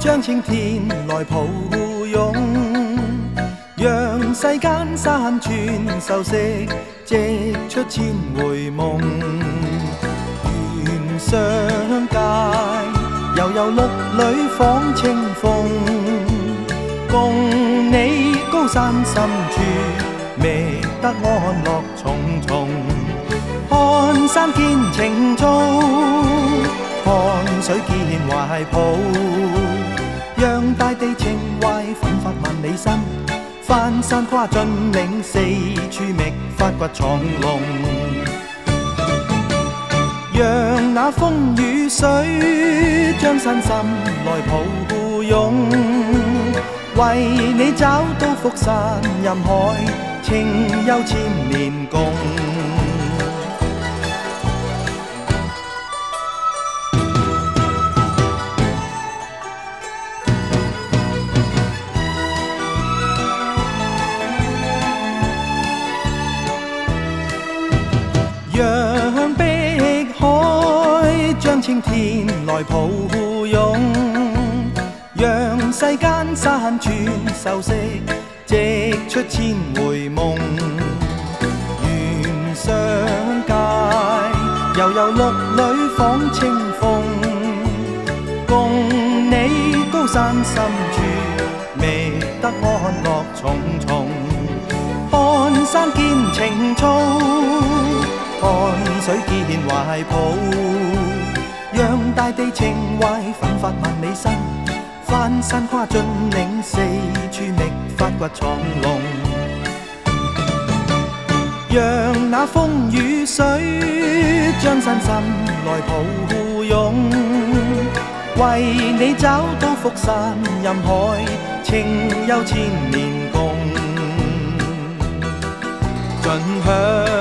將青天來抱擁，讓世間山川秀色織出千回夢。願相界悠悠綠裏訪清風，共你高山深處覓得安樂重重。看山見情操，看水見懷抱，讓大地情懷奮發萬里心，翻山跨峻嶺，四處覓發掘藏龍。讓那風雨水將身心來抱擁，為你找到福山任海，情有千年共。讓碧海將青天來抱擁，讓世間山川秀色織出千回夢。願相界悠悠綠裏訪清風，共你高山深處覓得安樂重重。看山見情操，看水見懷抱，讓大地情懷奮發萬里心，翻山跨峻嶺，四處覓發掘藏龍。讓那風雨水將身心來抱擁，為你找到福山任海，情有千年共。盡享